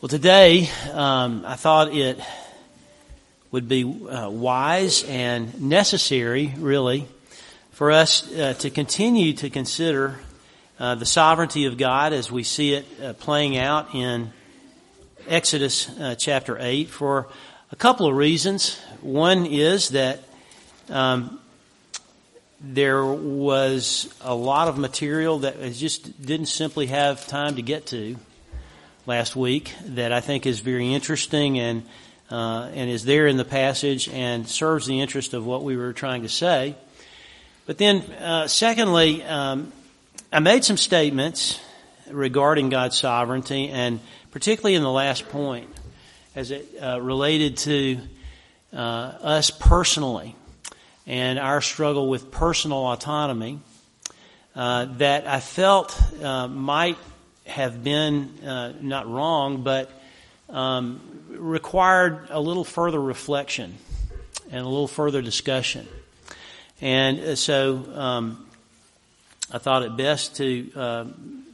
Well, today I thought it would be wise and necessary, really, for us to continue to consider the sovereignty of God as we see it playing out in Exodus chapter 8 for a couple of reasons. One is that there was a lot of material that I just didn't simply have time to get to last week that I think is very interesting and is there in the passage and serves the interest of what we were trying to say. But then, secondly, I made some statements regarding God's sovereignty, and particularly in the last point, as it related to us personally and our struggle with personal autonomy, that I felt might have been not wrong, but required a little further reflection and a little further discussion. And so I thought it best to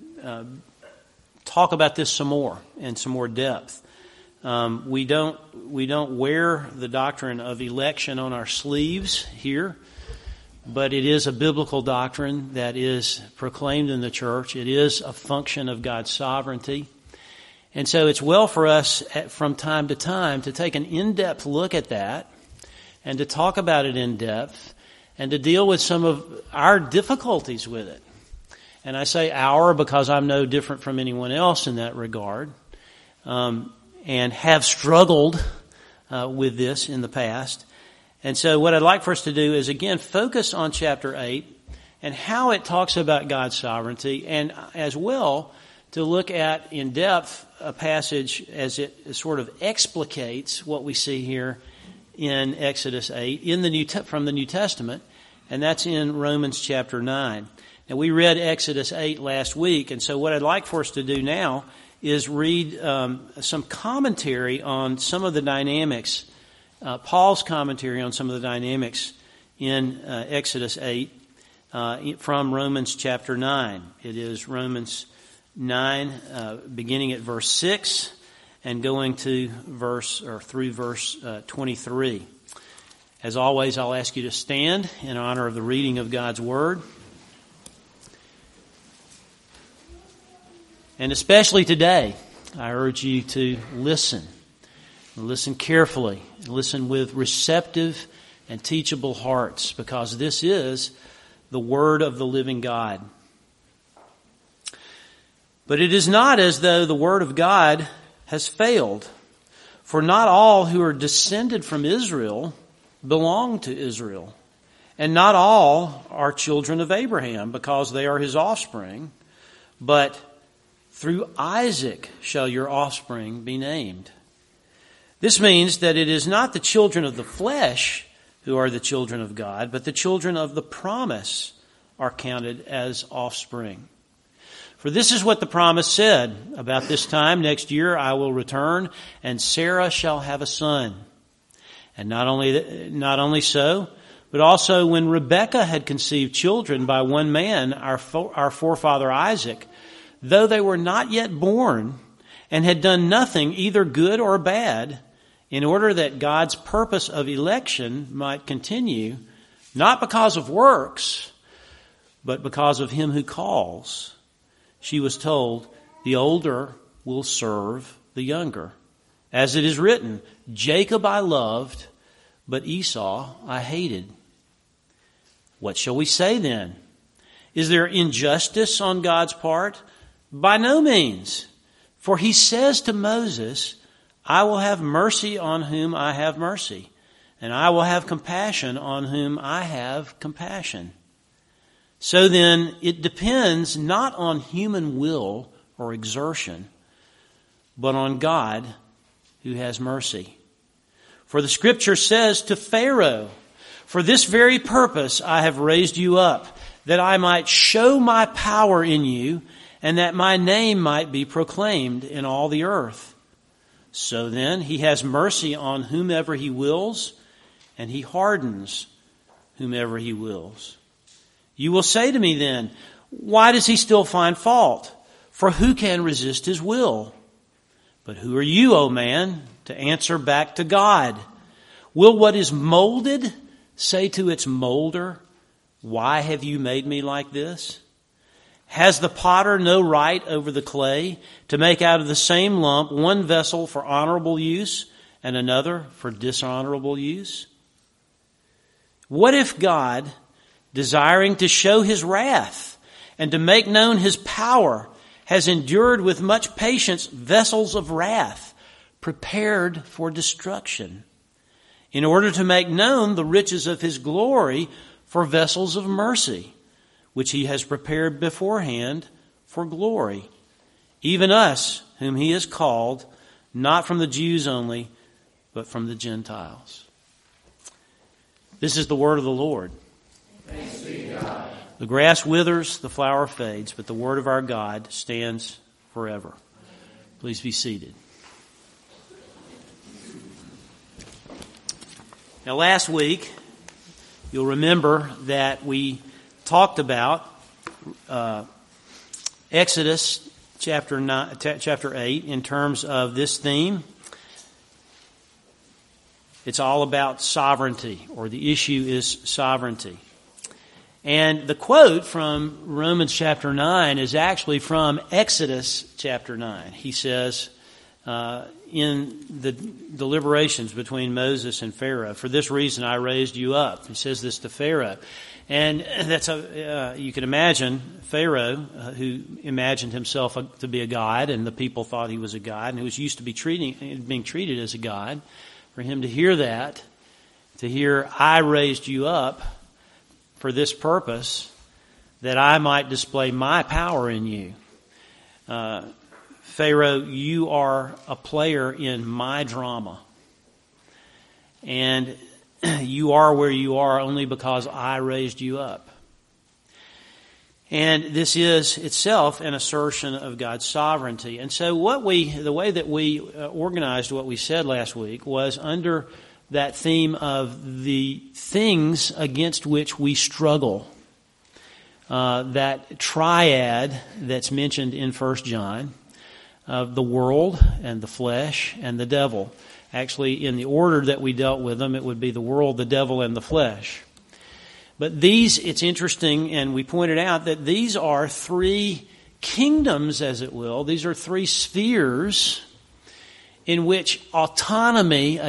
talk about this some more in some more depth. We don't wear the doctrine of election on our sleeves here, but it is a biblical doctrine that is proclaimed in the church. It is a function of God's sovereignty. And so it's well for us from time to time to take an in-depth look at that and to talk about it in depth and to deal with some of our difficulties with it. And I say our because I'm no different from anyone else in that regard, and have struggled with this in the past. And so what I'd like for us to do is, again, focus on chapter 8 and how it talks about God's sovereignty, and as well to look at in depth a passage as it sort of explicates what we see here in Exodus 8 in the from the New Testament, and that's in Romans chapter 9. Now, we read Exodus 8 last week, and so what I'd like for us to do now is read some commentary on some of the dynamics, Paul's commentary on some of the dynamics in Exodus 8 from Romans chapter 9. It is Romans 9, beginning at verse 6 and going to through verse 23. As always, I'll ask you to stand in honor of the reading of God's Word. And especially today, I urge you to listen. Listen carefully. Listen with receptive and teachable hearts, because this is the Word of the living God. But it is not as though the Word of God has failed, for not all who are descended from Israel belong to Israel, and not all are children of Abraham, because they are his offspring, but through Isaac shall your offspring be named. This means that it is not the children of the flesh who are the children of God, but the children of the promise are counted as offspring. For this is what the promise said, about this time next year I will return, and Sarah shall have a son. And not only so, but also when Rebekah had conceived children by one man, our forefather Isaac, though they were not yet born and had done nothing, either good or bad, in order that God's purpose of election might continue, not because of works, but because of him who calls, she was told, the older will serve the younger. As it is written, Jacob I loved, but Esau I hated. What shall we say then? Is there injustice on God's part? By no means. For he says to Moses, I will have mercy on whom I have mercy, and I will have compassion on whom I have compassion. So then, it depends not on human will or exertion, but on God who has mercy. For the Scripture says to Pharaoh, for this very purpose I have raised you up, that I might show my power in you, and that my name might be proclaimed in all the earth. So then, he has mercy on whomever he wills, and he hardens whomever he wills. You will say to me then, why does he still find fault? For who can resist his will? But who are you, O man, to answer back to God? Will what is molded say to its molder, why have you made me like this? Has the potter no right over the clay to make out of the same lump one vessel for honorable use and another for dishonorable use? What if God, desiring to show his wrath and to make known his power, has endured with much patience vessels of wrath prepared for destruction, in order to make known the riches of his glory for vessels of mercy, which he has prepared beforehand for glory, even us, whom he has called, not from the Jews only, but from the Gentiles. This is the word of the Lord. Thanks be to God. The grass withers, the flower fades, but the word of our God stands forever. Please be seated. Now, last week, you'll remember that we talked about Exodus chapter 8 in terms of this theme. It's all about sovereignty, or the issue is sovereignty. And the quote from Romans chapter 9 is actually from Exodus chapter 9. He says, in the deliberations between Moses and Pharaoh, for this reason I raised you up. He says this to Pharaoh. And that's you can imagine Pharaoh, who imagined himself to be a god, and the people thought he was a god, and who was used to being treated as a god. For him to hear that, to hear, I raised you up for this purpose, that I might display my power in you. Pharaoh, you are a player in my drama. And you are where you are only because I raised you up. And this is itself an assertion of God's sovereignty. And so the way that we organized what we said last week was under that theme of the things against which we struggle. That triad that's mentioned in 1 John of the world and the flesh and the devil. Actually, in the order that we dealt with them, it would be the world, the devil, and the flesh. But these, it's interesting, and we pointed out that these are three kingdoms, as it will. These are three spheres in which autonomy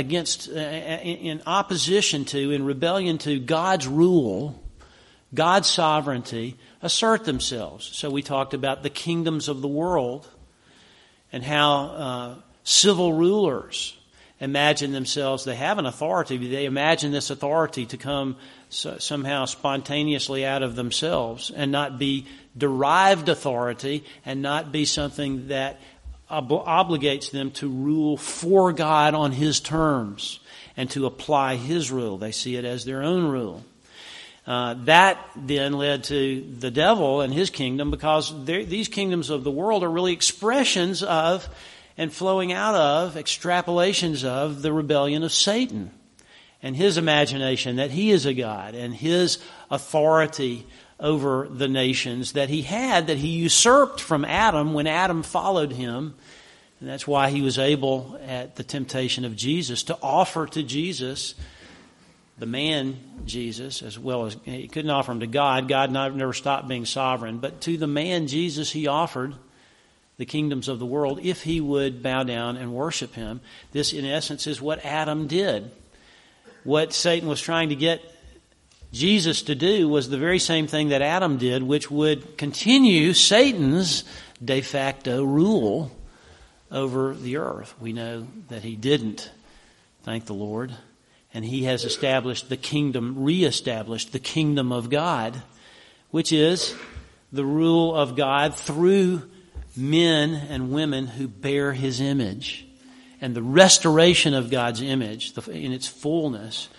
in opposition to, in rebellion to God's rule, God's sovereignty, assert themselves. So we talked about the kingdoms of the world and how civil rulers imagine themselves, they have an authority, but they imagine this authority to come somehow spontaneously out of themselves and not be derived authority and not be something that obligates them to rule for God on His terms and to apply His rule. They see it as their own rule. That then led to the devil and his kingdom, because these kingdoms of the world are really expressions of and flowing out of, extrapolations of the rebellion of Satan and his imagination that he is a god, and his authority over the nations that he had, that he usurped from Adam when Adam followed him. And that's why he was able, at the temptation of Jesus, to offer to Jesus, the man Jesus, as well as he couldn't offer him to God. God never stopped being sovereign. But to the man Jesus, he offered the kingdoms of the world if he would bow down and worship him. This, in essence, is what Adam did. What Satan was trying to get Jesus to do was the very same thing that Adam did, which would continue Satan's de facto rule over the earth. We know that he didn't, thank the Lord. And he has established the kingdom, reestablished the kingdom of God, which is the rule of God through men and women who bear His image, and the restoration of God's image in its fullness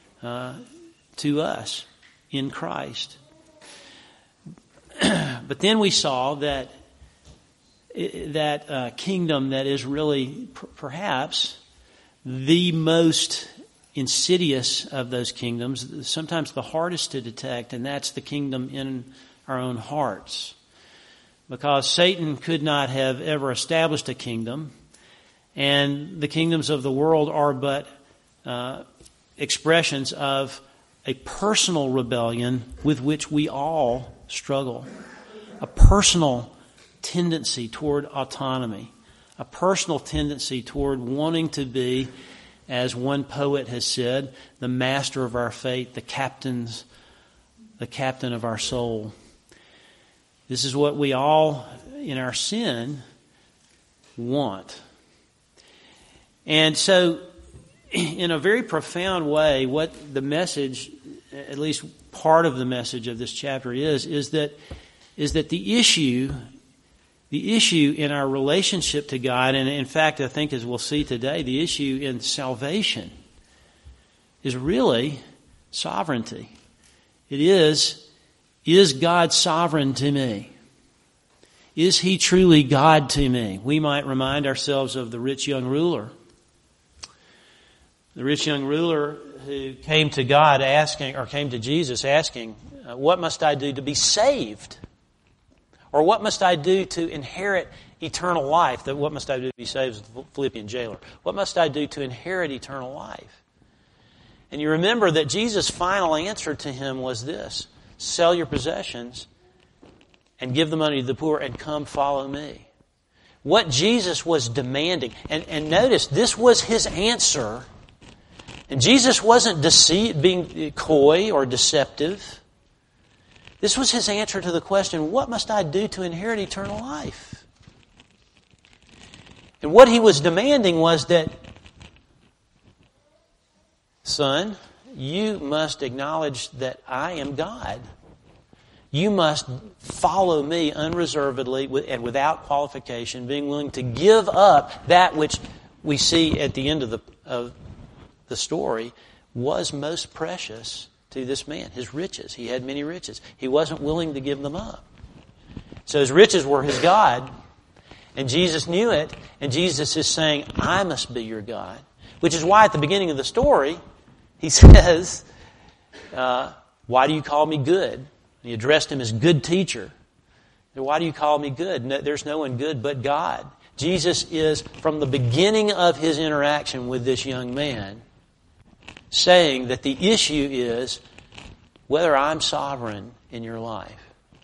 to us in Christ. But then we saw that kingdom that is really perhaps the most insidious of those kingdoms, sometimes the hardest to detect, and that's the kingdom in our own hearts. Because Satan could not have ever established a kingdom And the kingdoms of the world are but expressions of a personal rebellion with which we all struggle. A personal tendency toward autonomy. A personal tendency toward wanting to be, as one poet has said, the master of our fate, the captain of our soul. This is what we all, in our sin, want. And so, in a very profound way, what the message, at least part of the message of this chapter is that the issue in our relationship to God, and in fact, I think as we'll see today, the issue in salvation is really sovereignty. It is God sovereign to me? Is He truly God to me? We might remind ourselves of the rich young ruler. The rich young ruler who came to God asking, or came to Jesus asking, what must I do to be saved? Or what must I do to inherit eternal life? What must I do to be saved as the Philippian jailer? What must I do to inherit eternal life? And you remember that Jesus' final answer to him was this: sell your possessions and give the money to the poor and come follow me. What Jesus was demanding, and notice this was His answer. And Jesus wasn't being coy or deceptive. This was His answer to the question, what must I do to inherit eternal life? And what He was demanding was that, son, you must acknowledge that I am God. You must follow me unreservedly and without qualification, being willing to give up that which we see at the end of the story was most precious to this man, his riches. He had many riches. He wasn't willing to give them up. So his riches were his God, and Jesus knew it, and Jesus is saying, I must be your God. Which is why at the beginning of the story, He says, why do you call me good? He addressed him as good teacher. Why do you call me good? No, there's no one good but God. Jesus is, from the beginning of His interaction with this young man, saying that the issue is whether I'm sovereign in your life.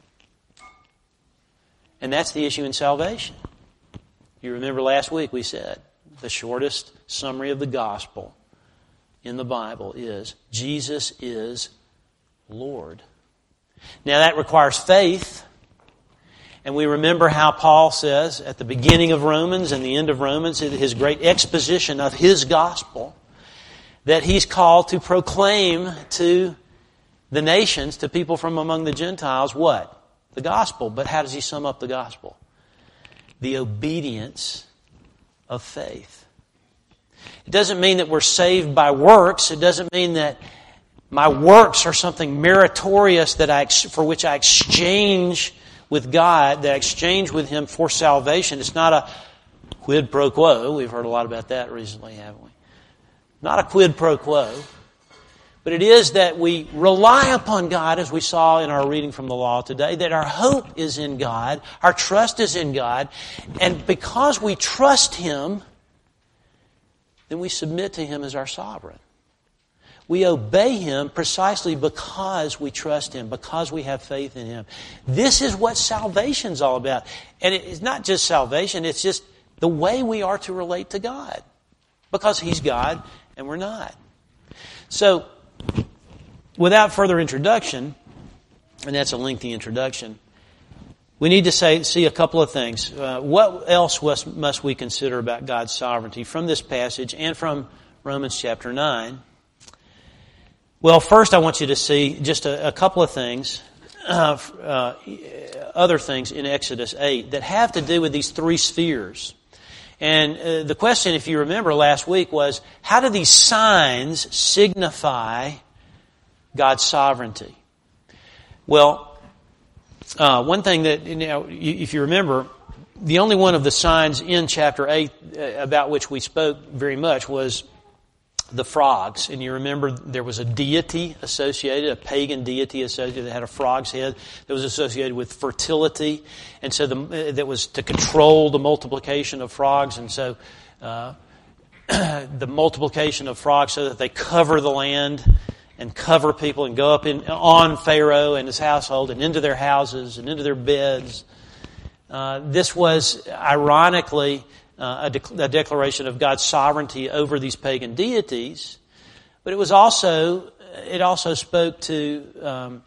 And that's the issue in salvation. You remember last week we said the shortest summary of the gospel in the Bible is Jesus is Lord. Now that requires faith. And we remember how Paul says at the beginning of Romans and the end of Romans, his great exposition of his gospel, that he's called to proclaim to the nations, to people from among the Gentiles, what? The gospel. But how does he sum up the gospel? The obedience of faith. It doesn't mean that we're saved by works. It doesn't mean that my works are something meritorious for which I exchange with God, that I exchange with Him for salvation. It's not a quid pro quo. We've heard a lot about that recently, haven't we? Not a quid pro quo. But it is that we rely upon God, as we saw in our reading from the law today, that our hope is in God, our trust is in God, and because we trust Him, then we submit to Him as our sovereign. We obey Him precisely because we trust Him, because we have faith in Him. This is what salvation's all about. And it's not just salvation, it's just the way we are to relate to God. Because He's God and we're not. So, without further introduction, and that's a lengthy introduction, we need to see a couple of things. What else must we consider about God's sovereignty from this passage and from Romans chapter 9? Well, first I want you to see just a couple of things, other things in Exodus 8 that have to do with these three spheres. And the question, if you remember last week, was how do these signs signify God's sovereignty? Well, one thing that, if you remember, the only one of the signs in chapter 8 about which we spoke very much was the frogs. And you remember there was a deity associated, a pagan deity associated that had a frog's head that was associated with fertility. And so that was to control the multiplication of frogs. And so the multiplication of frogs so that they cover the land and cover people and go up on Pharaoh and his household and into their houses and into their beds. This was ironically a declaration of God's sovereignty over these pagan deities, but it also spoke to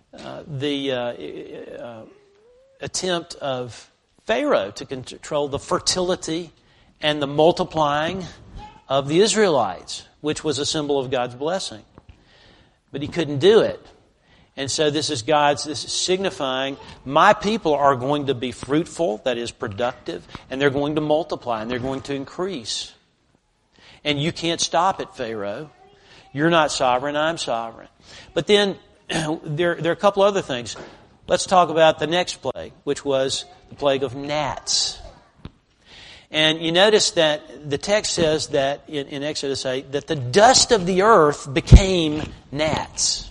the attempt of Pharaoh to control the fertility and the multiplying of the Israelites, which was a symbol of God's blessing. But he couldn't do it. And so this is signifying my people are going to be fruitful, that is productive, and they're going to multiply and they're going to increase. And you can't stop it, Pharaoh. You're not sovereign, I'm sovereign. But then there are a couple other things. Let's talk about the next plague, which was the plague of gnats. And you notice that the text says that in Exodus 8 that the dust of the earth became gnats.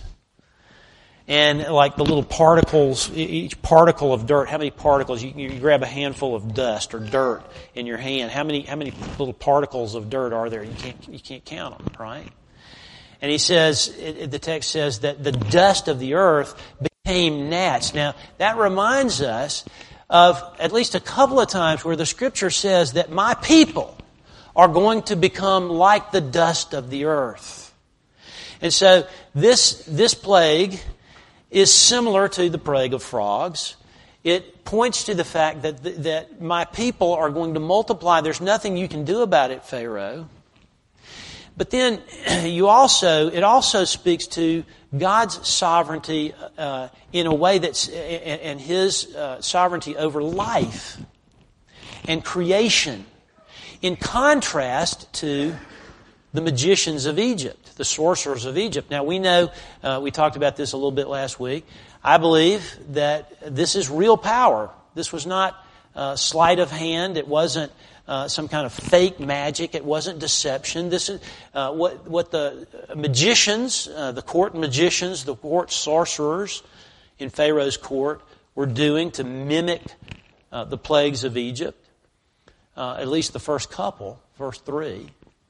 And like the little particles, each particle of dirt, how many particles? You grab a handful of dust or dirt in your hand. How many little particles of dirt are there? You can't count them, right? And he says, the text says that the dust of the earth became gnats. Now that reminds us of at least a couple of times where the Scripture says that my people are going to become like the dust of the earth. And so this plague is similar to the plague of frogs. It points to the fact that my people are going to multiply. There's nothing you can do about it, Pharaoh. But then it also speaks to God's sovereignty in a way that's and His sovereignty over life and creation, in contrast to the magicians of Egypt, the sorcerers of Egypt. Now we know, we talked about this a little bit last week. I believe that this is real power. This was not sleight of hand. It wasn't some kind of fake magic. It wasn't deception. This is what the magicians, the court magicians, the court sorcerers in Pharaoh's court were doing to mimic the plagues of Egypt. At least the first three.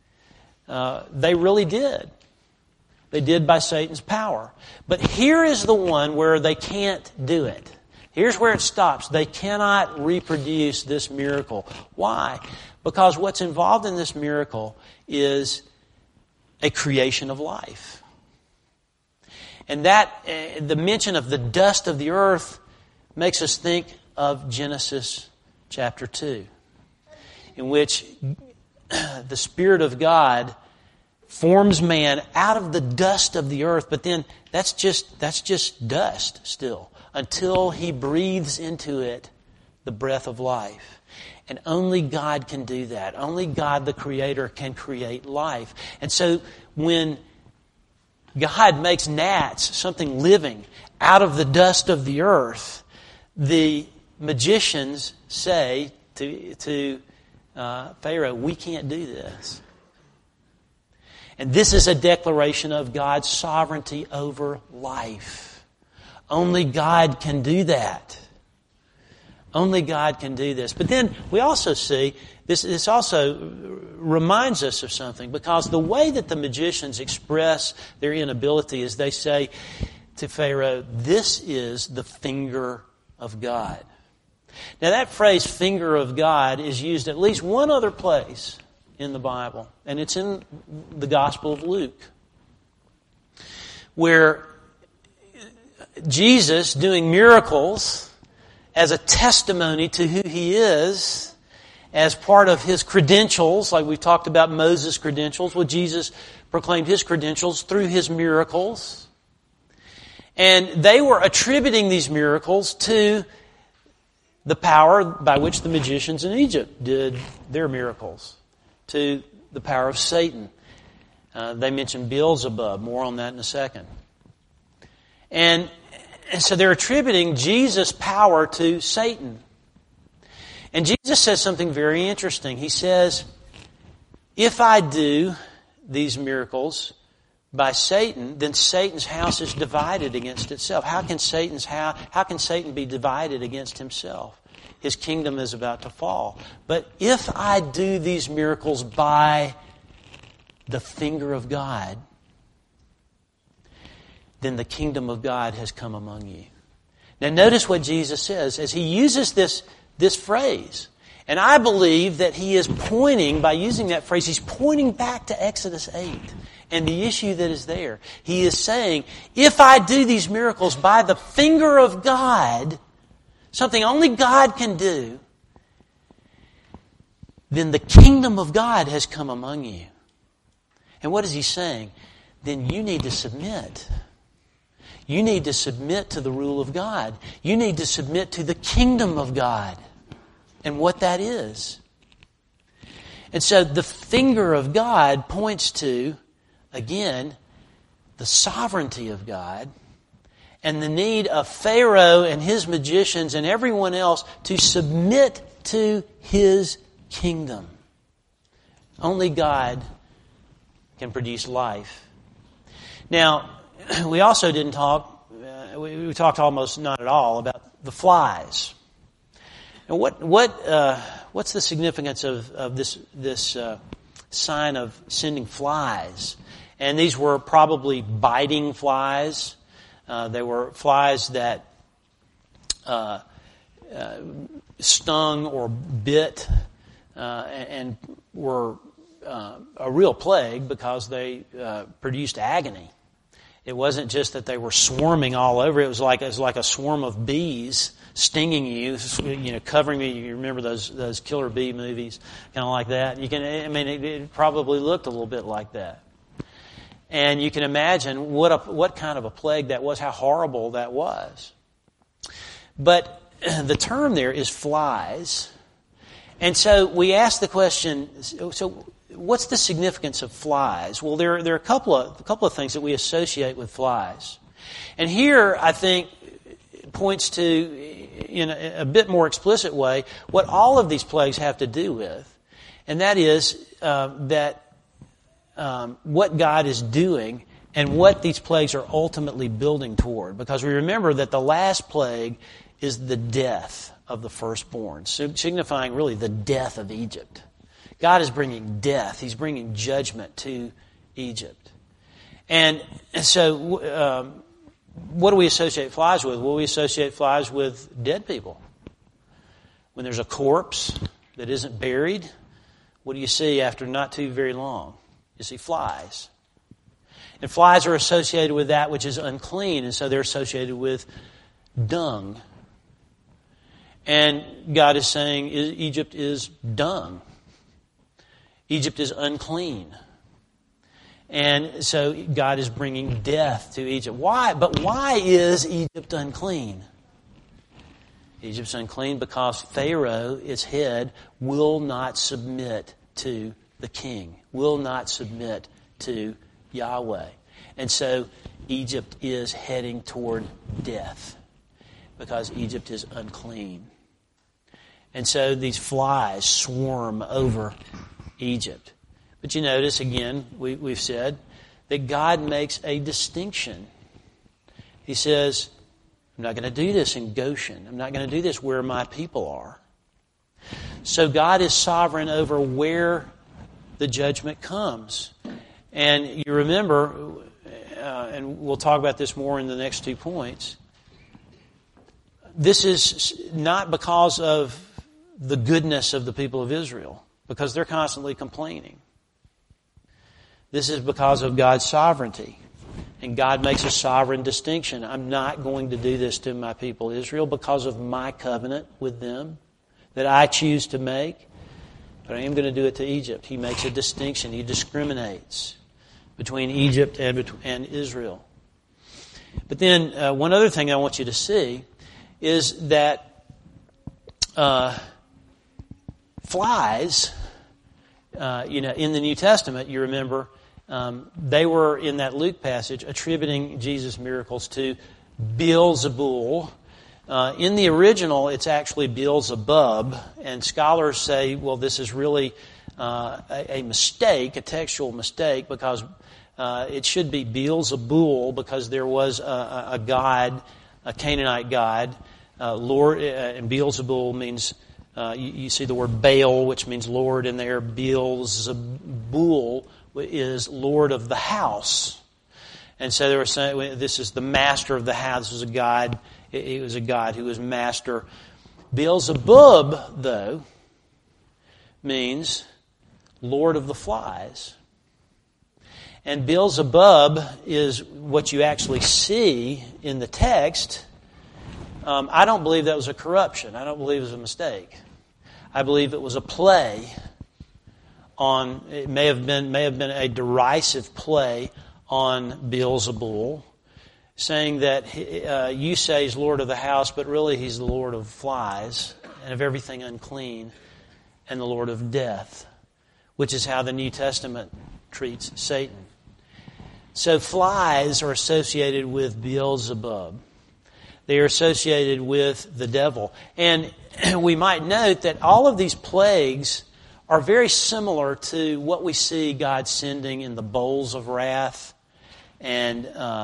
They really did. They did by Satan's power. But here is the one where they can't do it. Here's where it stops. They cannot reproduce this miracle. Why? Because what's involved in this miracle is a creation of life. And that, the mention of the dust of the earth makes us think of Genesis chapter 2, in which the Spirit of God forms man out of the dust of the earth, but then that's just dust still, until He breathes into it the breath of life. And only God can do that. Only God, the Creator, can create life. And so when God makes gnats, something living, out of the dust of the earth, the magicians say to Pharaoh, we can't do this. And this is a declaration of God's sovereignty over life. Only God can do that. Only God can do this. But then we also see, this also reminds us of something, because the way that the magicians express their inability is they say to Pharaoh, this is the finger of God. Now that phrase, finger of God, is used at least one other place in the Bible, and it's in the Gospel of Luke, where Jesus, doing miracles as a testimony to who He is, as part of His credentials, like we've talked about Moses' credentials, well, Jesus proclaimed His credentials through His miracles. And they were attributing these miracles to the power by which the magicians in Egypt did their miracles, to the power of Satan. They mentioned Beelzebub. More on that in a second. And so they're attributing Jesus' power to Satan. And Jesus says something very interesting. He says, if I do these miracles by Satan, then Satan's house is divided against itself. How can Satan be divided against himself? His kingdom is about to fall. But if I do these miracles by the finger of God, then the kingdom of God has come among you. Now notice what Jesus says as he uses this phrase. And I believe that he is pointing, by using that phrase, he's pointing back to Exodus 8 and the issue that is there. He is saying, if I do these miracles by the finger of God, something only God can do, then the kingdom of God has come among you. And what is he saying? Then you need to submit. You need to submit to the rule of God. You need to submit to the kingdom of God and what that is. And so the finger of God points to, again, the sovereignty of God and the need of Pharaoh and his magicians and everyone else to submit to his kingdom. Only God can produce life. Now, we also didn't talk, we talked almost not at all about the flies. And what's the significance of this sign of sending flies? And these were probably biting flies. They were flies that stung or bit and were a real plague because they produced agony. It wasn't just that they were swarming all over. It was like a swarm of bees stinging you, covering you. You remember those killer bee movies, kind of like that. It probably looked a little bit like that. And you can imagine what kind of a plague that was, how horrible that was. But the term there is flies. And so we ask the question, so what's the significance of flies? Well, there are a couple of things that we associate with flies. And here, I think, points to, in a bit more explicit way, what all of these plagues have to do with. And that is what God is doing and what these plagues are ultimately building toward. Because we remember that the last plague is the death of the firstborn, signifying really the death of Egypt. God is bringing death. He's bringing judgment to Egypt. And so what do we associate flies with? Well, we associate flies with dead people. When there's a corpse that isn't buried, what do you see after not too very long? You see flies. And flies are associated with that which is unclean, and so they're associated with dung. And God is saying Egypt is dung. Egypt is unclean. And so God is bringing death to Egypt. Why? But why is Egypt unclean? Egypt's unclean because Pharaoh, its head, will not submit to the king, will not submit to Yahweh. And so Egypt is heading toward death because Egypt is unclean. And so these flies swarm over Egypt. But you notice, again, we've said that God makes a distinction. He says, I'm not going to do this in Goshen. I'm not going to do this where my people are. So God is sovereign over where the judgment comes. And you remember, and we'll talk about this more in the next 2 points, this is not because of the goodness of the people of Israel, because they're constantly complaining. This is because of God's sovereignty. And God makes a sovereign distinction. I'm not going to do this to my people Israel because of my covenant with them that I choose to make. But I am going to do it to Egypt. He makes a distinction. He discriminates between Egypt and Israel. But then one other thing I want you to see is that flies, in the New Testament, you remember, they were, in that Luke passage, attributing Jesus' miracles to Beelzebul. In the original, it's actually Beelzebub, and scholars say, well, this is really a mistake, a textual mistake, because it should be Beelzebul, because there was a god, a Canaanite god, Lord, and Beelzebul means, you see the word Baal, which means Lord in there. Beelzebul is Lord of the house. And so they were saying, this is the master of the house. This was a god. He was a god who was master. Beelzebub, though, means Lord of the flies. And Beelzebub is what you actually see in the text. I don't believe that was a corruption. I don't believe it was a mistake. I believe it was a play on, it may have been a derisive play on Beelzebul, saying that you say he's Lord of the house, but really he's the Lord of flies and of everything unclean and the Lord of death, which is how the New Testament treats Satan. So flies are associated with Beelzebub. They are associated with the devil. And we might note that all of these plagues are very similar to what we see God sending in the bowls of wrath and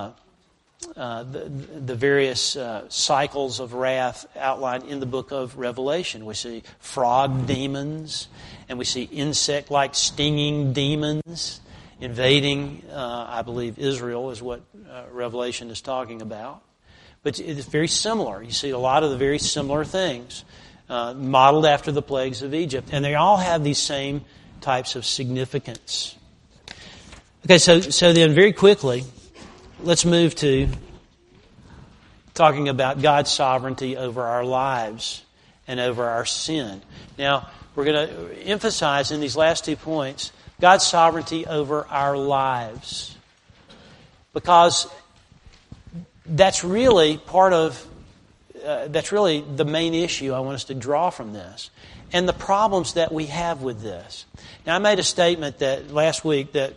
the various cycles of wrath outlined in the book of Revelation. We see frog demons, and we see insect-like stinging demons invading, I believe, Israel is what Revelation is talking about. But it's very similar. You see a lot of the very similar things modeled after the plagues of Egypt. And they all have these same types of significance. Okay, so then very quickly, let's move to talking about God's sovereignty over our lives and over our sin. Now, we're going to emphasize in these last 2 points God's sovereignty over our lives, because that's really that's really the main issue I want us to draw from this, and the problems that we have with this. Now, I made a statement that last week that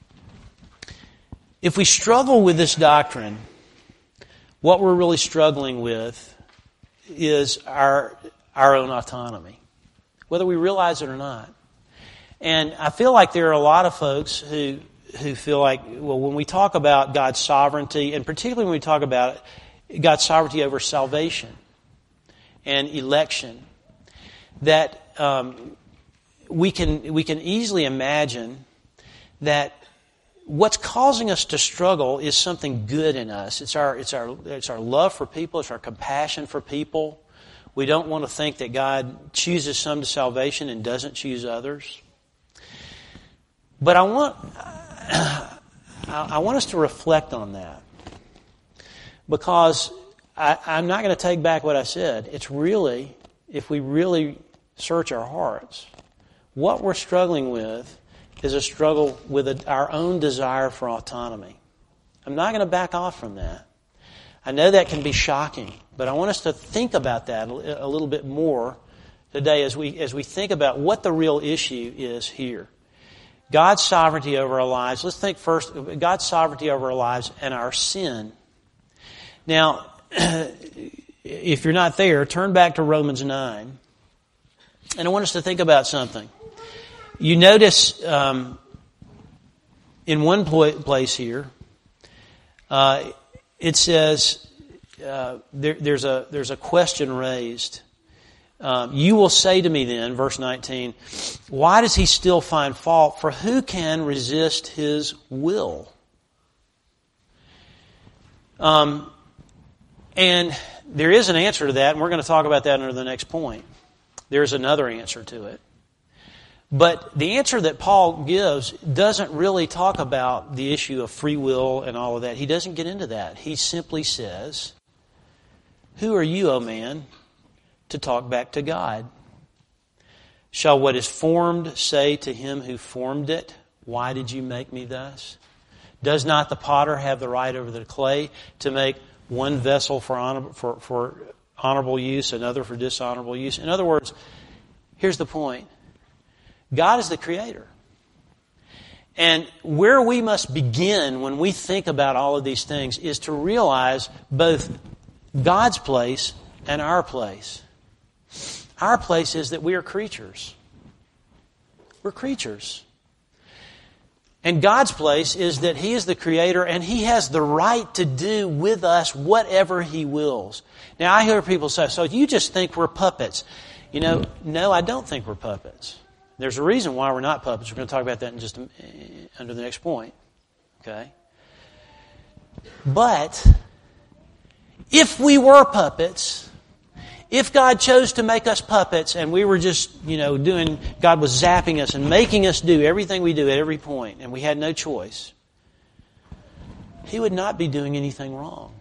if we struggle with this doctrine, what we're really struggling with is our own autonomy, whether we realize it or not. And I feel like there are a lot of folks who feel like, well, when we talk about God's sovereignty, and particularly when we talk about God's sovereignty over salvation and election, that we can easily imagine that what's causing us to struggle is something good in us. It's our love for people. It's our compassion for people. We don't want to think that God chooses some to salvation and doesn't choose others. But I want us to reflect on that, because I'm not going to take back what I said. It's really, if we really search our hearts, what we're struggling with is a struggle with our own desire for autonomy. I'm not going to back off from that. I know that can be shocking, but I want us to think about that a little bit more today as we think about what the real issue is here. God's sovereignty over our lives. Let's think first God's sovereignty over our lives and our sin. Now, if you're not there, turn back to Romans 9. And I want us to think about something. You notice in one place here, it says there's a question raised. You will say to me then, verse 19, why does he still find fault? For who can resist his will? And there is an answer to that, and we're going to talk about that under the next point. There's another answer to it. But the answer that Paul gives doesn't really talk about the issue of free will and all of that. He doesn't get into that. He simply says, who are you, O man, to talk back to God? Shall what is formed say to him who formed it, why did you make me thus? Does not the potter have the right over the clay to make one vessel for honorable use, another for dishonorable use? In other words, here's the point. God is the creator. And where we must begin when we think about all of these things is to realize both God's place and our place. Our place is that we are creatures. We're creatures. And God's place is that He is the Creator and He has the right to do with us whatever He wills. Now, I hear people say, so you just think we're puppets. No, I don't think we're puppets. There's a reason why we're not puppets. We're going to talk about that in just under the next point. Okay? But if we were puppets, if God chose to make us puppets and we were just, God was zapping us and making us do everything we do at every point and we had no choice, He would not be doing anything wrong.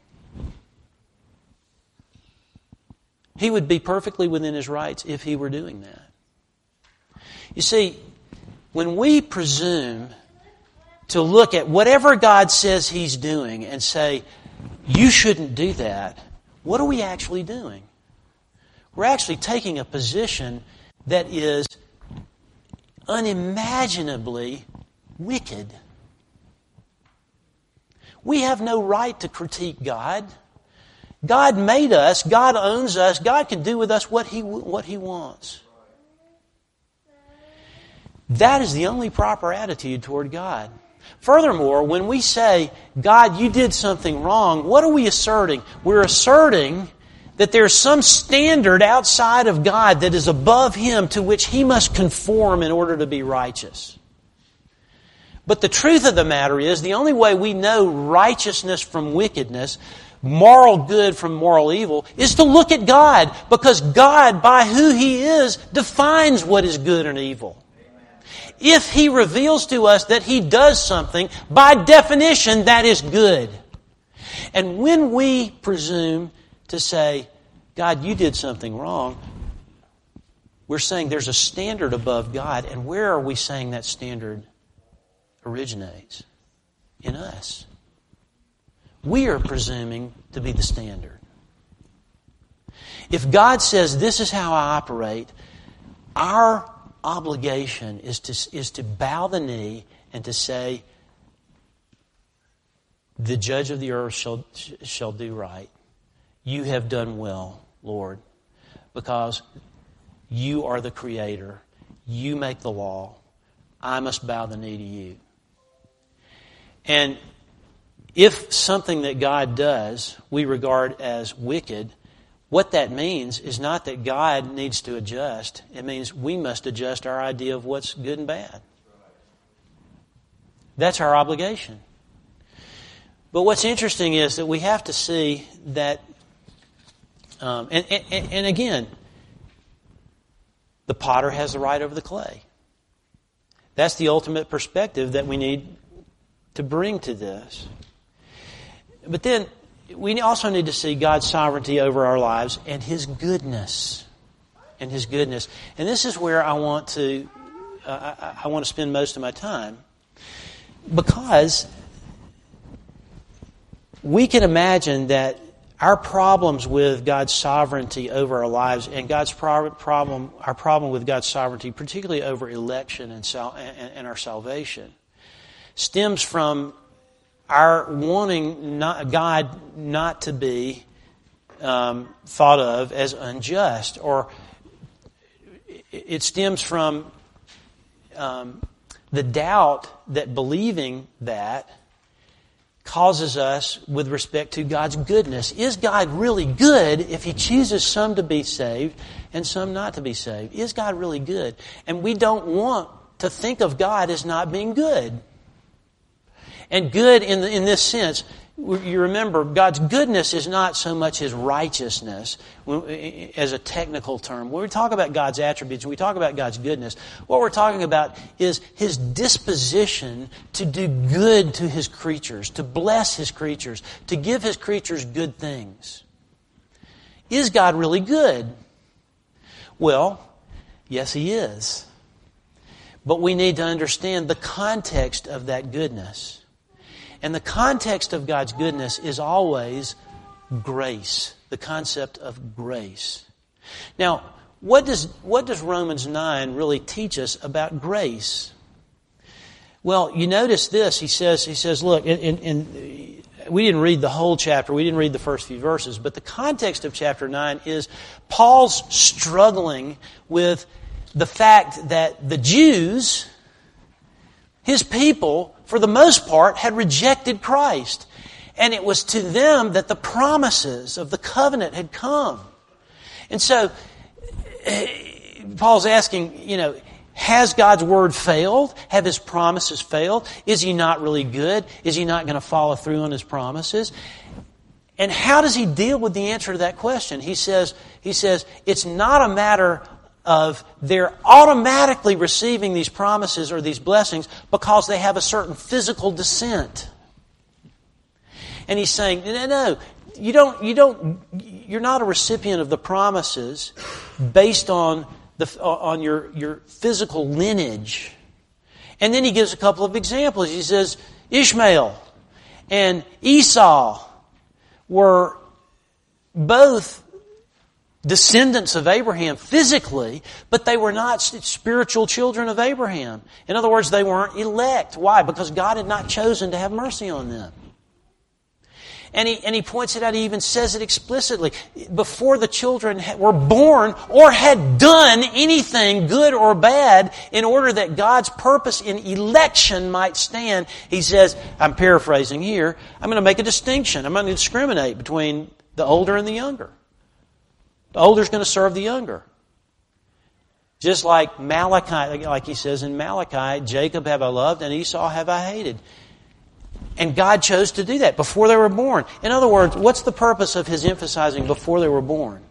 He would be perfectly within His rights if He were doing that. You see, when we presume to look at whatever God says He's doing and say, you shouldn't do that, what are we actually doing? We're actually taking a position that is unimaginably wicked. We have no right to critique God. God made us. God owns us. God can do with us what He wants. That is the only proper attitude toward God. Furthermore, when we say, God, you did something wrong, what are we asserting? We're asserting that there's some standard outside of God that is above Him to which He must conform in order to be righteous. But the truth of the matter is, the only way we know righteousness from wickedness, moral good from moral evil, is to look at God, because God, by who He is, defines what is good and evil. If He reveals to us that He does something, by definition, that is good. And when we presume to say, God, you did something wrong, we're saying there's a standard above God. And where are we saying that standard originates? In us. We are presuming to be the standard. If God says, this is how I operate, our obligation is to bow the knee and to say, the judge of the earth shall do right. You have done well, Lord, because you are the Creator. You make the law. I must bow the knee to you. And if something that God does we regard as wicked, what that means is not that God needs to adjust. It means we must adjust our idea of what's good and bad. That's our obligation. But what's interesting is that we have to see that, and again, the potter has the right over the clay. That's the ultimate perspective that we need to bring to this. But then we also need to see God's sovereignty over our lives and His goodness. And His goodness. And this is where I want to spend most of my time. Because we can imagine that our problems with God's sovereignty over our lives and our problem with God's sovereignty, particularly over election and our salvation, stems from our wanting God not to be thought of as unjust, or it stems from the doubt that believing that causes us with respect to God's goodness. Is God really good if He chooses some to be saved and some not to be saved? Is God really good? And we don't want to think of God as not being good. And good in this sense, you remember, God's goodness is not so much His righteousness as a technical term. When we talk about God's attributes, when we talk about God's goodness, what we're talking about is His disposition to do good to His creatures, to bless His creatures, to give His creatures good things. Is God really good? Well, yes, He is. But we need to understand the context of that goodness. And the context of God's goodness is always grace, the concept of grace. Now, what does Romans 9 really teach us about grace? Well, you notice this. He says, look, we didn't read the whole chapter. We didn't read the first few verses. But the context of chapter 9 is Paul's struggling with the fact that the Jews, His people, for the most part, had rejected Christ. And it was to them that the promises of the covenant had come. And so, Paul's asking, has God's Word failed? Have His promises failed? Is He not really good? Is He not going to follow through on His promises? And how does he deal with the answer to that question? He says, it's not a matter of they're automatically receiving these promises or these blessings because they have a certain physical descent. And he's saying, no, you're not a recipient of the promises based on your physical lineage. And then he gives a couple of examples. He says, Ishmael and Esau were both descendants of Abraham physically, but they were not spiritual children of Abraham. In other words, they weren't elect. Why? Because God had not chosen to have mercy on them. And he points it out, he even says it explicitly. Before the children were born or had done anything good or bad in order that God's purpose in election might stand, he says, I'm paraphrasing here, I'm going to make a distinction. I'm going to discriminate between the older and the younger. The older is going to serve the younger. Just like Malachi, like he says in Malachi, Jacob have I loved and Esau have I hated. And God chose to do that before they were born. In other words, what's the purpose of His emphasizing before they were born?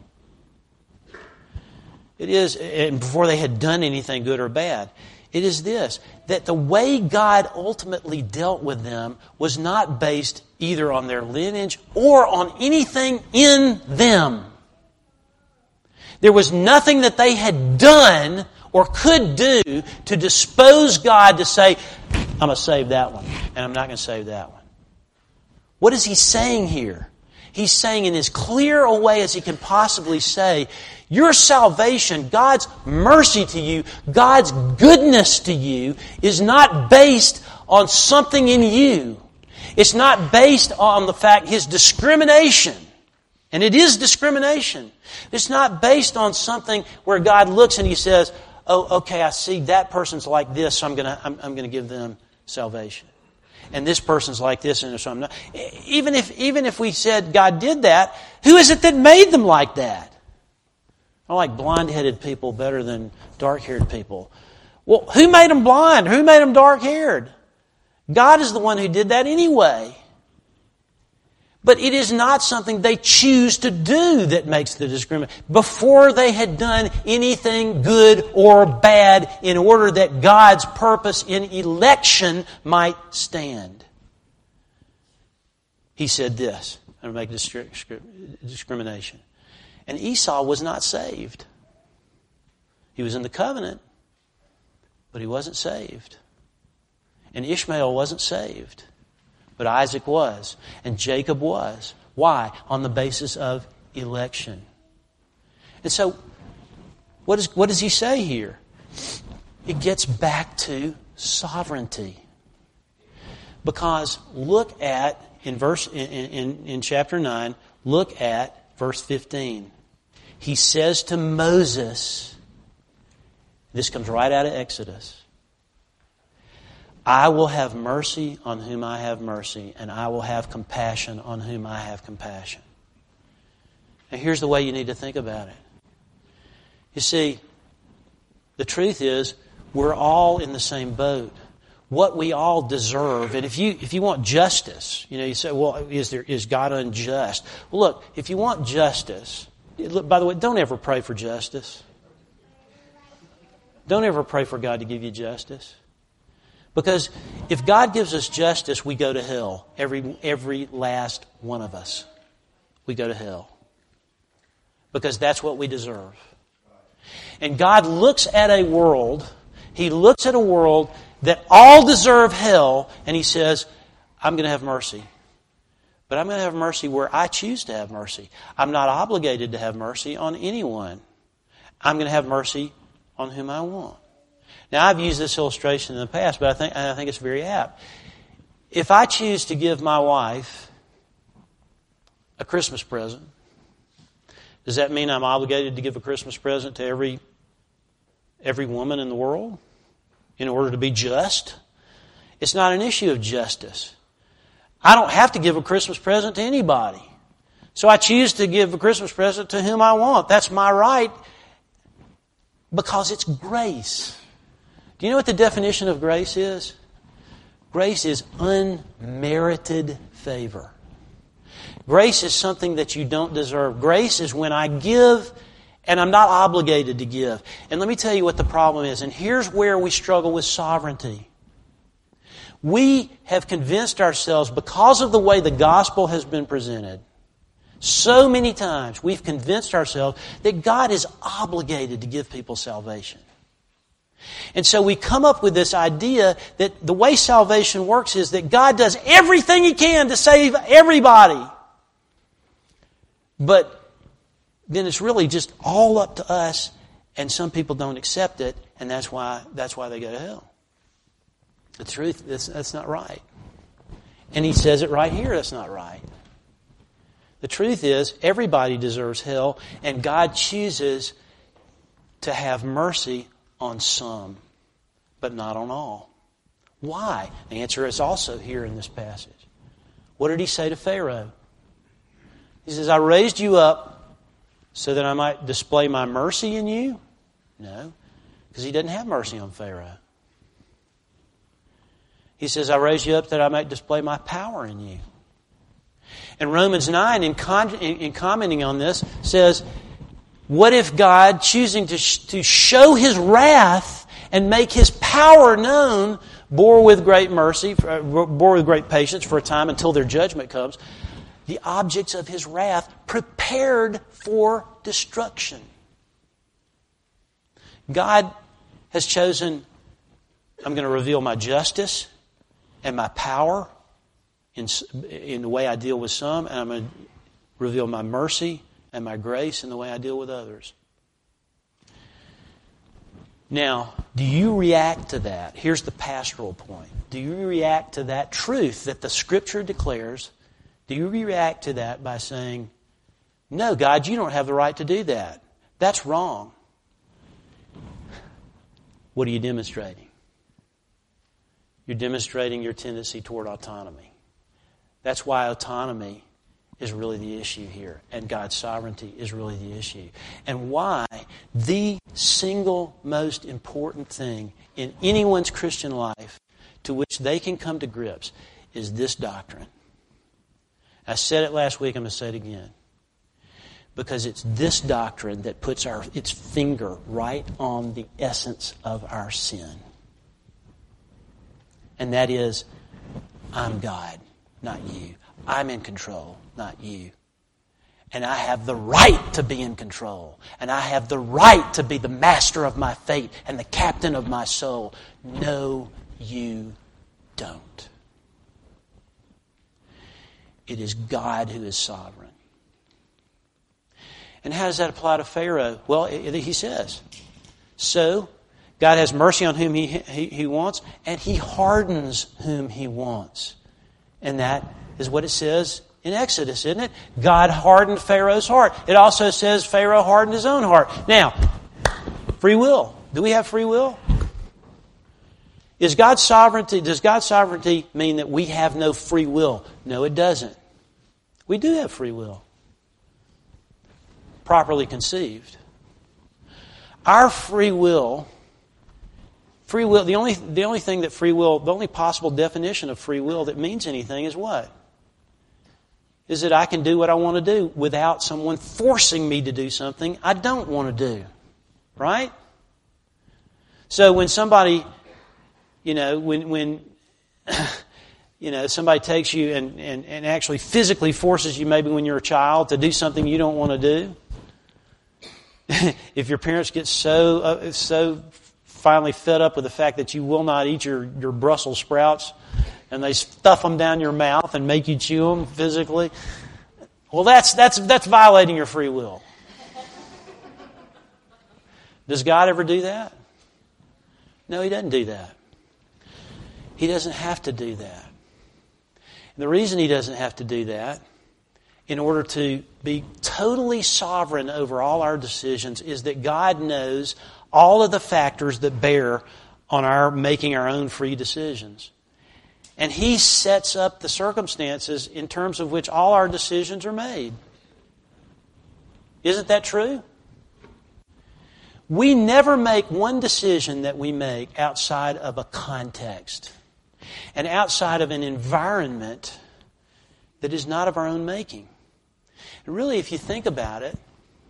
It is, and before they had done anything good or bad. It is this, that the way God ultimately dealt with them was not based either on their lineage or on anything in them. There was nothing that they had done or could do to dispose God to say, I'm going to save that one, and I'm not going to save that one. What is he saying here? He's saying in as clear a way as he can possibly say, your salvation, God's mercy to you, God's goodness to you, is not based on something in you. It's not based on the fact, His discrimination. And it is discrimination. It's not based on something where God looks and He says, oh, okay, I see that person's like this, so I'm going to give them salvation. And this person's like this, and so I'm not. Even if we said God did that, who is it that made them like that? I like blonde-headed people better than dark-haired people. Well, who made them blind? Who made them dark-haired? God is the one who did that anyway. But it is not something they choose to do that makes the discrimination. Before they had done anything good or bad in order that God's purpose in election might stand. He said this, I'm going to make discrimination. And Esau was not saved. He was in the covenant, but he wasn't saved. And Ishmael wasn't saved. But Isaac was, and Jacob was. Why? On the basis of election. And so, what does he say here? It gets back to sovereignty. Because look at, in chapter 9, look at verse 15. He says to Moses, this comes right out of Exodus, I will have mercy on whom I have mercy, and I will have compassion on whom I have compassion. Now here's the way you need to think about it. You see, the truth is, we're all in the same boat. What we all deserve, and if you want justice, you say, well, is God unjust? Well, look, if you want justice, by the way, don't ever pray for justice. Don't ever pray for God to give you justice. Because if God gives us justice, we go to hell. Every last one of us. We go to hell. Because that's what we deserve. And God looks at a world, He looks at a world that all deserve hell, and He says, I'm going to have mercy. But I'm going to have mercy where I choose to have mercy. I'm not obligated to have mercy on anyone. I'm going to have mercy on whom I want. Now, I've used this illustration in the past, but I think it's very apt. If I choose to give my wife a Christmas present, does that mean I'm obligated to give a Christmas present to every every woman in the world in order to be just. It's not an issue of justice. I don't have to give a Christmas present to anybody. So I choose to give a Christmas present to whom I want. That's my right because it's grace. Do you know what the definition of grace is? Grace is unmerited favor. Grace is something that you don't deserve. Grace is when I give and I'm not obligated to give. And let me tell you what the problem is. And here's where we struggle with sovereignty. We have convinced ourselves, because of the way the gospel has been presented, so many times we've convinced ourselves that God is obligated to give people salvation. And so we come up with this idea that the way salvation works is that God does everything He can to save everybody. But then it's really just all up to us, and some people don't accept it, and that's why they go to hell. The truth is that's not right. And He says it right here, that's not right. The truth is everybody deserves hell, and God chooses to have mercy on some, but not on all. Why? The answer is also here in this passage. What did He say to Pharaoh? He says, I raised you up so that I might display my mercy in you? No, because He doesn't have mercy on Pharaoh. He says, I raised you up that I might display my power in you. And Romans 9, in commenting on this, says, what if God, choosing to show His wrath and make His power known, bore with great mercy, bore with great patience for a time until their judgment comes, the objects of His wrath prepared for destruction. God has chosen, I'm going to reveal my justice and my power in the way I deal with some, and I'm going to reveal my mercy and my grace in the way I deal with others. Now, do you react to that? Here's the pastoral point. Do you react to that truth that the Scripture declares? Do you react to that by saying, no, God, you don't have the right to do that. That's wrong. What are you demonstrating? You're demonstrating your tendency toward autonomy. That's why autonomy is really the issue here, and God's sovereignty is really the issue. And why the single most important thing in anyone's Christian life to which they can come to grips is this doctrine. I said it last week, I'm going to say it again. Because it's this doctrine that puts its finger right on the essence of our sin. And that is, I'm God, not you. I'm in control, not you. And I have the right to be in control. And I have the right to be the master of my fate and the captain of my soul. No, you don't. It is God who is sovereign. And how does that apply to Pharaoh? Well, he says, so God has mercy on whom He wants, and He hardens whom He wants. And that is what it says in Exodus, isn't it? God hardened Pharaoh's heart. It also says Pharaoh hardened his own heart. Now, free will. Do we have free will? Does God's sovereignty mean that we have no free will? No, it doesn't. We do have free will. Properly conceived. Our free will, the only thing that free will, the only possible definition of free will that means anything is what? Is that I can do what I want to do without someone forcing me to do something I don't want to do. Right? So when somebody, when somebody takes you and actually physically forces you, maybe when you're a child, to do something you don't want to do, if your parents get so finally fed up with the fact that you will not eat your Brussels sprouts, and they stuff them down your mouth and make you chew them physically, well, that's violating your free will. Does God ever do that? No, He doesn't do that. He doesn't have to do that. And the reason He doesn't have to do that, in order to be totally sovereign over all our decisions, is that God knows all of the factors that bear on our making our own free decisions. And He sets up the circumstances in terms of which all our decisions are made. Isn't that true? We never make one decision that we make outside of a context and outside of an environment that is not of our own making. And really, if you think about it,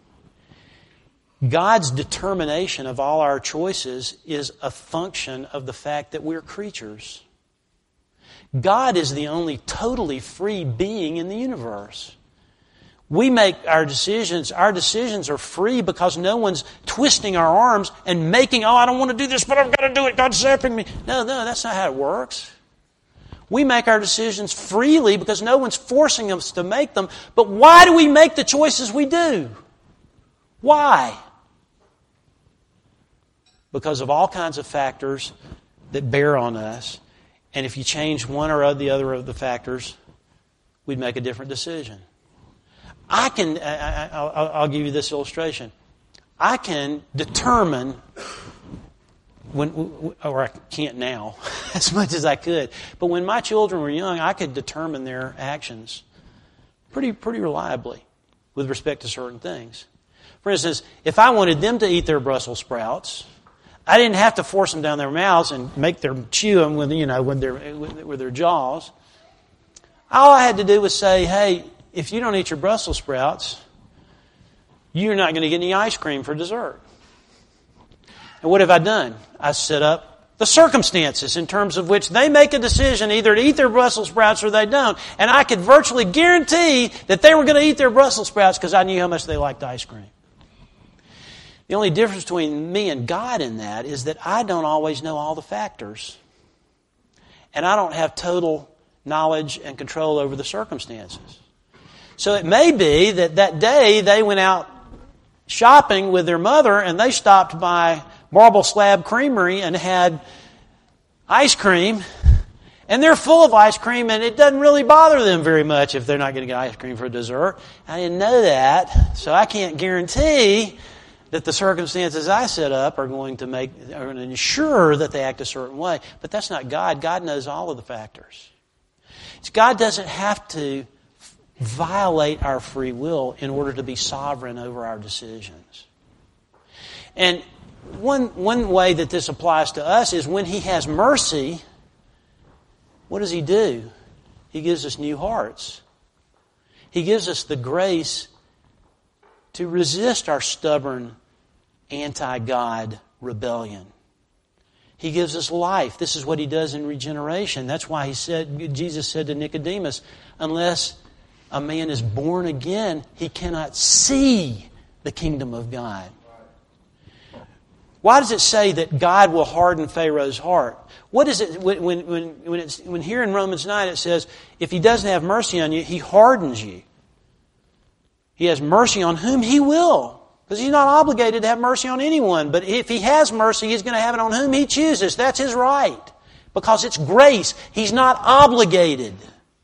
God's determination of all our choices is a function of the fact that we're creatures. God is the only totally free being in the universe. We make our decisions. Our decisions are free because no one's twisting our arms and making, I don't want to do this, but I've got to do it. God's zapping me. No, that's not how it works. We make our decisions freely because no one's forcing us to make them. But why do we make the choices we do? Why? Because of all kinds of factors that bear on us. And if you change one or the other of the factors, we'd make a different decision. I'll give you this illustration. I can determine or I can't now as much as I could, but when my children were young, I could determine their actions pretty reliably with respect to certain things. For instance, if I wanted them to eat their Brussels sprouts, I didn't have to force them down their mouths and make them chew them with their jaws. All I had to do was say, hey, if you don't eat your Brussels sprouts, you're not going to get any ice cream for dessert. And what have I done? I set up the circumstances in terms of which they make a decision either to eat their Brussels sprouts or they don't. And I could virtually guarantee that they were going to eat their Brussels sprouts because I knew how much they liked ice cream. The only difference between me and God in that is that I don't always know all the factors. And I don't have total knowledge and control over the circumstances. So it may be that day they went out shopping with their mother and they stopped by Marble Slab Creamery and had ice cream. And they're full of ice cream and it doesn't really bother them very much if they're not going to get ice cream for dessert. I didn't know that, so I can't guarantee that the circumstances I set up are going to ensure that they act a certain way. But that's not God. God knows all of the factors. God doesn't have to violate our free will in order to be sovereign over our decisions. And one way that this applies to us is when He has mercy, what does He do? He gives us new hearts. He gives us the grace to resist our stubborn anti-God rebellion. He gives us life. This is what He does in regeneration. That's why Jesus said to Nicodemus, unless a man is born again, he cannot see the kingdom of God. Why does it say that God will harden Pharaoh's heart? What is it when here in Romans 9 it says, if He doesn't have mercy on you, He hardens you. He has mercy on whom He will. Because He's not obligated to have mercy on anyone. But if He has mercy, He's going to have it on whom He chooses. That's His right. Because it's grace. He's not obligated.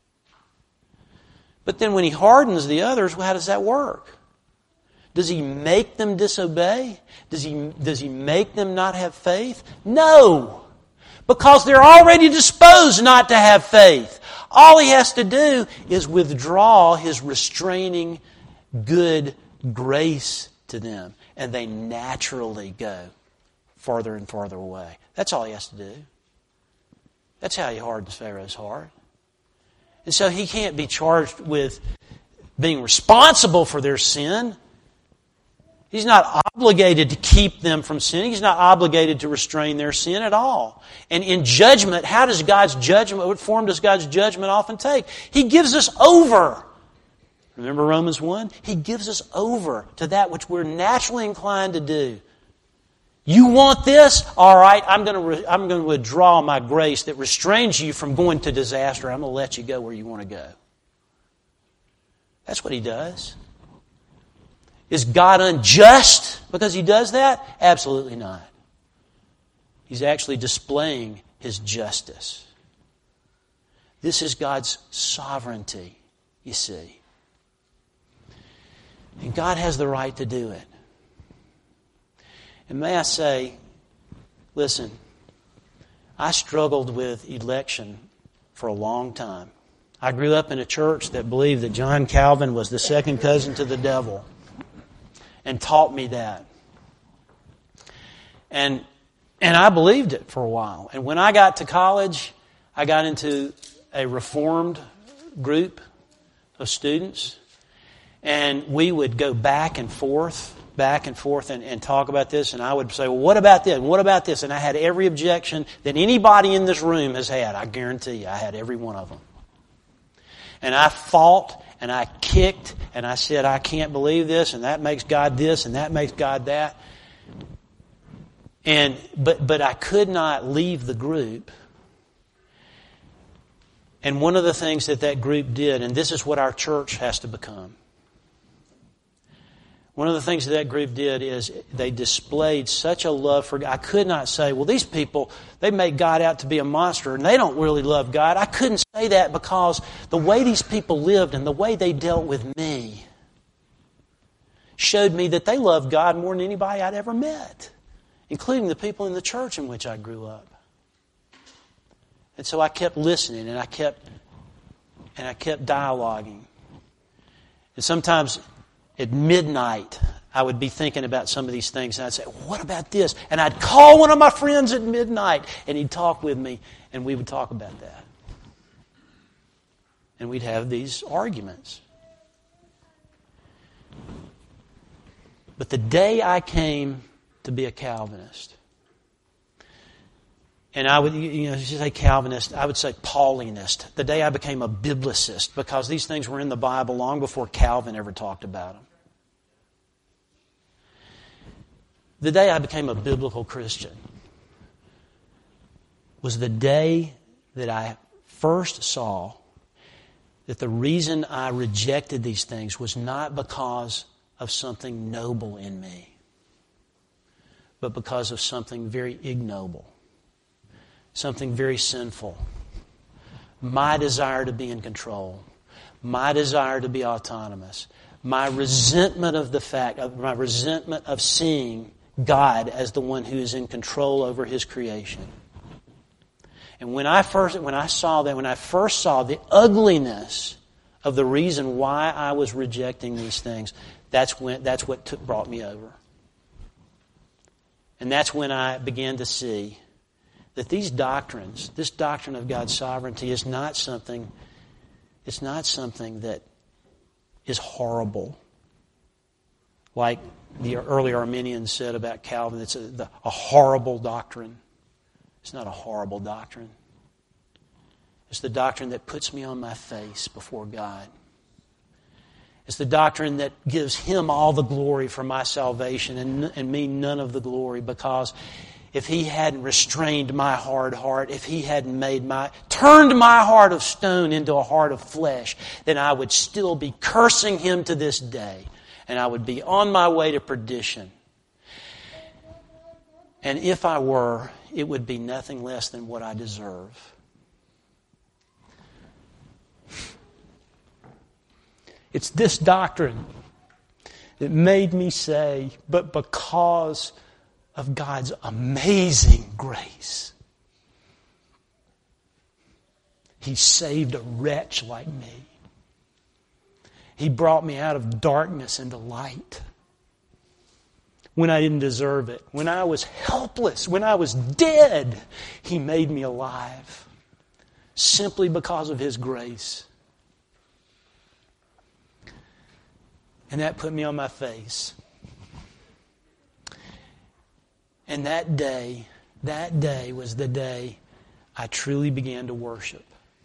But then when He hardens the others, how does that work? Does He make them disobey? Does He make them not have faith? No. Because they're already disposed not to have faith. All He has to do is withdraw His restraining good grace to them. And they naturally go farther and farther away. That's all He has to do. That's how He hardens Pharaoh's heart. And so He can't be charged with being responsible for their sin. He's not obligated to keep them from sinning. He's not obligated to restrain their sin at all. And in judgment, how does God's judgment, what form does God's judgment often take? He gives us over. Remember Romans 1? He gives us over to that which we're naturally inclined to do. You want this? All right, I'm going to withdraw my grace that restrains you from going to disaster. I'm going to let you go where you want to go. That's what He does. Is God unjust because He does that? Absolutely not. He's actually displaying His justice. This is God's sovereignty, you see. And God has the right to do it. And may I say, listen, I struggled with election for a long time. I grew up in a church that believed that John Calvin was the second cousin to the devil and taught me that. And I believed it for a while. And when I got to college, I got into a Reformed group of students. And we would go back and forth and talk about this. And I would say, well, what about this? What about this? And I had every objection that anybody in this room has had. I guarantee you, I had every one of them. And I fought and I kicked and I said, I can't believe this, and that makes God this and that makes God that. But I could not leave the group. And one of the things that group did, and this is what our church has to become. One of the things that group did is they displayed such a love for God. I could not say, well, these people, they make God out to be a monster and they don't really love God. I couldn't say that because the way these people lived and the way they dealt with me showed me that they loved God more than anybody I'd ever met, including the people in the church in which I grew up. And so I kept listening and I kept dialoguing. And sometimes at midnight, I would be thinking about some of these things, and I'd say, what about this? And I'd call one of my friends at midnight, and he'd talk with me, and we would talk about that. And we'd have these arguments. But the day I came to be a Calvinist, and I would, say Calvinist, I would say Paulinist. The day I became a biblicist, because these things were in the Bible long before Calvin ever talked about them. The day I became a biblical Christian was the day that I first saw that the reason I rejected these things was not because of something noble in me, but because of something very ignoble, something very sinful. My desire to be in control, my desire to be autonomous, my resentment of seeing God as the one who is in control over His creation. And when I first saw the ugliness of the reason why I was rejecting these things, that's what brought me over. And that's when I began to see that these doctrines, this doctrine of God's sovereignty, is not something that is horrible. Like the early Arminians said about Calvin, it's a horrible doctrine. It's not a horrible doctrine. It's the doctrine that puts me on my face before God. It's the doctrine that gives Him all the glory for my salvation and me none of the glory, because if He hadn't restrained my hard heart, if He hadn't turned my heart of stone into a heart of flesh, then I would still be cursing Him to this day. And I would be on my way to perdition. And if I were, it would be nothing less than what I deserve. It's this doctrine that made me say, but because of God's amazing grace, He saved a wretch like me. He brought me out of darkness into light when I didn't deserve it. When I was helpless, when I was dead, He made me alive simply because of His grace. And that put me on my face. And that day was the day I truly began to worship.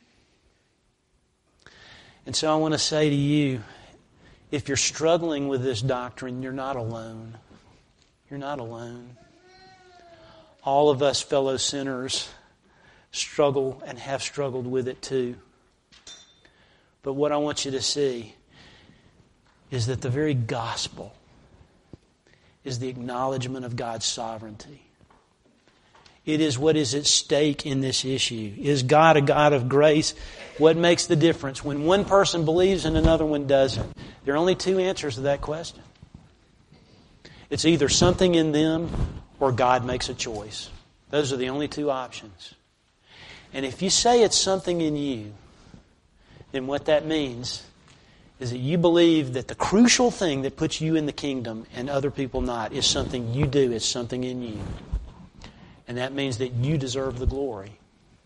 And so I want to say to you, if you're struggling with this doctrine, you're not alone. You're not alone. All of us fellow sinners struggle and have struggled with it too. But what I want you to see is that the very gospel is the acknowledgement of God's sovereignty. It is what is at stake in this issue. Is God a God of grace? What makes the difference when one person believes and another one doesn't? There are only two answers to that question. It's either something in them or God makes a choice. Those are the only two options. And if you say it's something in you, then what that means is that you believe that the crucial thing that puts you in the kingdom and other people not is something you do, it's something in you. And that means that you deserve the glory.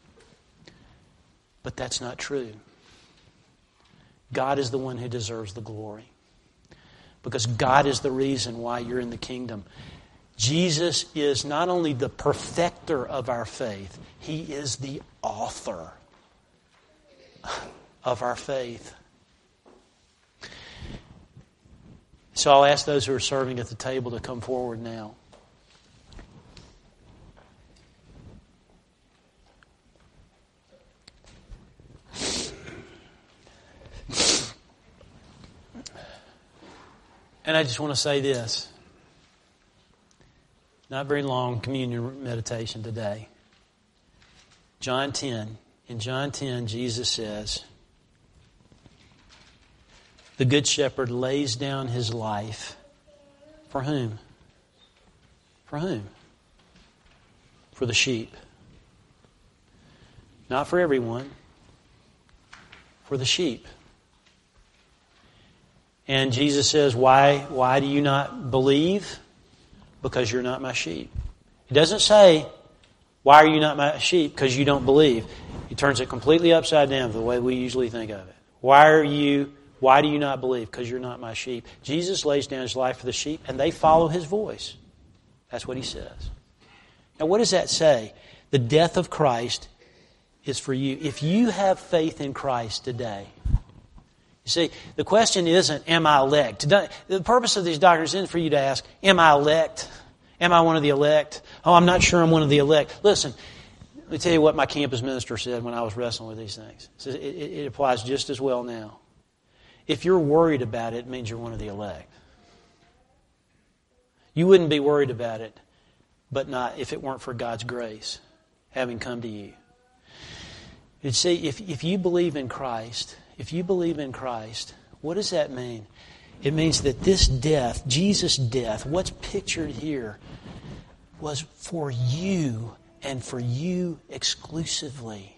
But that's not true. God is the one who deserves the glory. Because God is the reason why you're in the kingdom. Jesus is not only the perfecter of our faith, He is the author of our faith. So I'll ask those who are serving at the table to come forward now. And I just want to say this. Not very long communion meditation today. John 10. In John 10, Jesus says, the Good Shepherd lays down His life. For whom? For whom? For the sheep. Not for everyone. For the sheep. And Jesus says, why do you not believe? Because you're not my sheep. He doesn't say, why are you not my sheep? Because you don't believe. He turns it completely upside down the way we usually think of it. Why do you not believe? Because you're not my sheep. Jesus lays down His life for the sheep, and they follow His voice. That's what He says. Now, what does that say? The death of Christ is for you. If you have faith in Christ today, you see, the question isn't, am I elect? The purpose of these doctrines isn't for you to ask, am I elect? Am I one of the elect? Oh, I'm not sure I'm one of the elect. Listen, let me tell you what my campus minister said when I was wrestling with these things. He says it applies just as well now. If you're worried about it, it means you're one of the elect. You wouldn't be worried about it, but not if it weren't for God's grace having come to you. You see, if you believe in Christ, what does that mean? It means that this death, Jesus' death, what's pictured here, was for you and for you exclusively.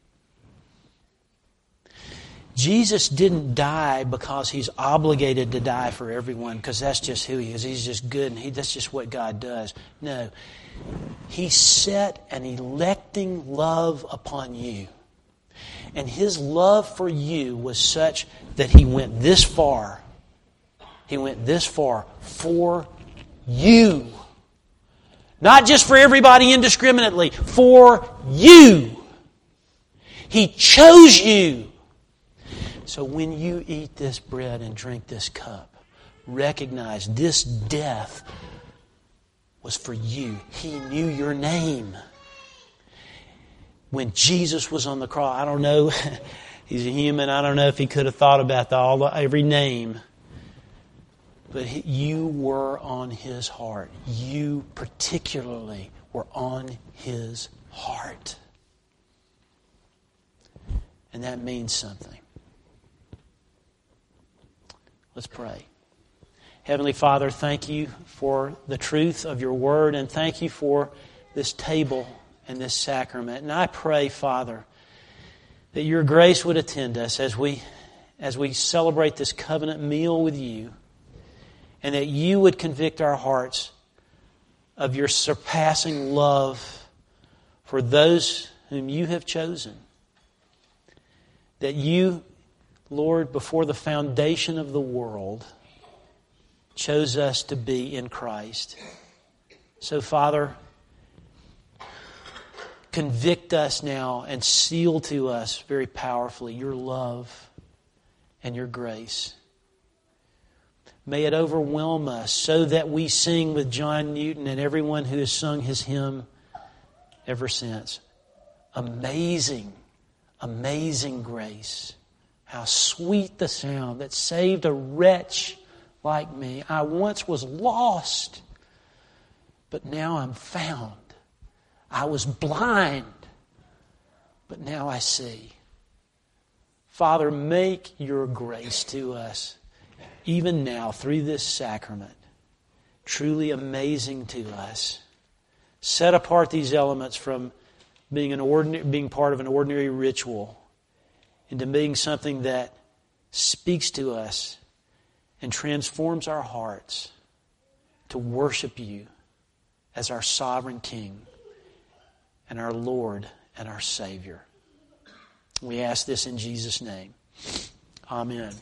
Jesus didn't die because He's obligated to die for everyone, because that's just who He is. He's just good, and that's just what God does. No. He set an electing love upon you. And His love for you was such that He went this far. He went this far for you. Not just for everybody indiscriminately, for you. He chose you. So when you eat this bread and drink this cup, recognize this death was for you. He knew your name. When Jesus was on the cross, I don't know, He's a human, I don't know if He could have thought about every name. But you were on His heart. You particularly were on His heart. And that means something. Let's pray. Heavenly Father, thank You for the truth of Your Word, and thank You for this table and this sacrament. And I pray, Father, that Your grace would attend us as we celebrate this covenant meal with You, and that You would convict our hearts of Your surpassing love for those whom You have chosen. That You, Lord, before the foundation of the world, chose us to be in Christ. So, Father, convict us now and seal to us very powerfully Your love and Your grace. May it overwhelm us so that we sing with John Newton and everyone who has sung his hymn ever since. Amazing, amazing grace. How sweet the sound that saved a wretch like me. I once was lost, but now I'm found. I was blind, but now I see. Father, make Your grace to us, even now through this sacrament, truly amazing to us. Set apart these elements from being part of an ordinary ritual into being something that speaks to us and transforms our hearts to worship You as our sovereign King and our Lord and our Savior. We ask this in Jesus' name. Amen.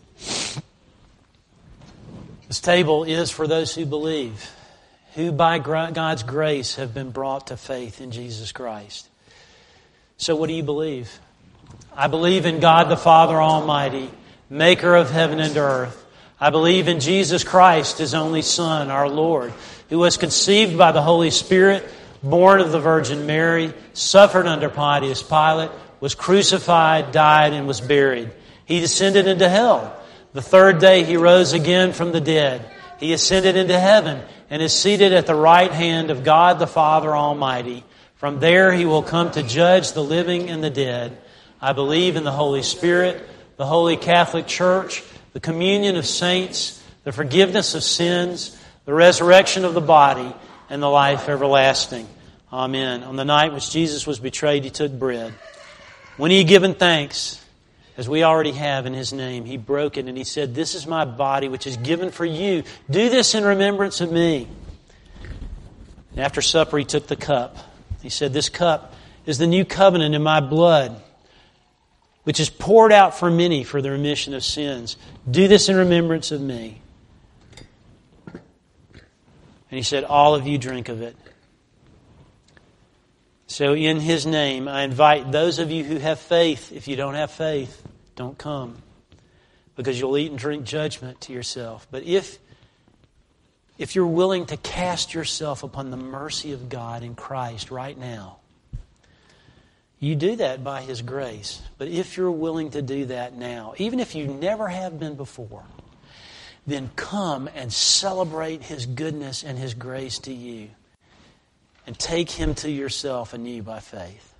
This table is for those who believe, who by God's grace have been brought to faith in Jesus Christ. So what do you believe? I believe in God the Father Almighty, maker of heaven and earth. I believe in Jesus Christ, His only Son, our Lord, who was conceived by the Holy Spirit, born of the Virgin Mary, suffered under Pontius Pilate, was crucified, died, and was buried. He descended into hell. The third day He rose again from the dead. He ascended into heaven and is seated at the right hand of God the Father Almighty. From there He will come to judge the living and the dead. I believe in the Holy Spirit, the Holy Catholic Church, the communion of saints, the forgiveness of sins, the resurrection of the body, and the life everlasting. Amen. On the night which Jesus was betrayed, He took bread. When He had given thanks, as we already have in His name, He broke it and He said, "This is my body which is given for you. Do this in remembrance of me." And after supper He took the cup. He said, "This cup is the new covenant in my blood, which is poured out for many for the remission of sins. Do this in remembrance of me." And He said, "All of you drink of it." So in His name, I invite those of you who have faith. If you don't have faith, don't come, because you'll eat and drink judgment to yourself. But if you're willing to cast yourself upon the mercy of God in Christ right now, you do that by His grace. But if you're willing to do that now, even if you never have been before, then come and celebrate His goodness and His grace to you. And take Him to yourself anew by faith.